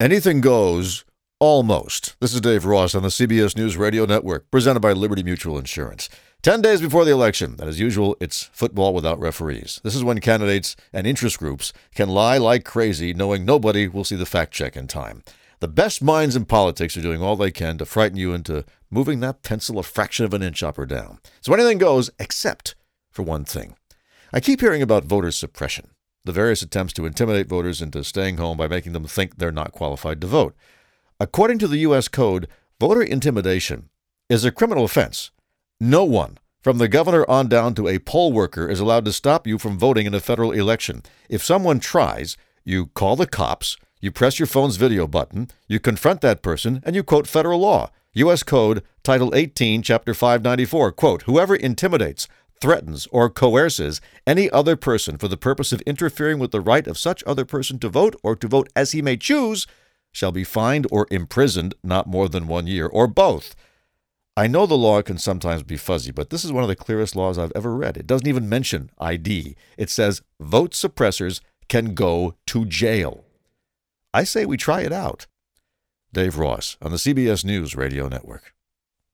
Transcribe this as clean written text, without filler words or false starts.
Anything goes, almost. This is Dave Ross on the CBS News Radio Network, presented by Liberty Mutual Insurance. 10 days before the election, and as usual, it's football without referees. This is when candidates and interest groups can lie like crazy, knowing nobody will see the fact check in time. The best minds in politics are doing all they can to frighten you into moving that pencil a fraction of an inch up or down. So anything goes, except for one thing. I keep hearing about voter suppression, the various attempts to intimidate voters into staying home by making them think they're not qualified to vote. According to the U.S. Code, voter intimidation is a criminal offense. No one, from the governor on down to a poll worker, is allowed to stop you from voting in a federal election. If someone tries, you call the cops, you press your phone's video button, you confront that person, and you quote federal law. U.S. Code, Title 18, Chapter 594, quote, "Whoever intimidates, threatens, or coerces any other person for the purpose of interfering with the right of such other person to vote or to vote as he may choose shall be fined or imprisoned not more than 1 year, or both." I know the law can sometimes be fuzzy, but this is one of the clearest laws I've ever read. It doesn't even mention ID. It says vote suppressors can go to jail. I say we try it out. Dave Ross on the CBS News Radio Network.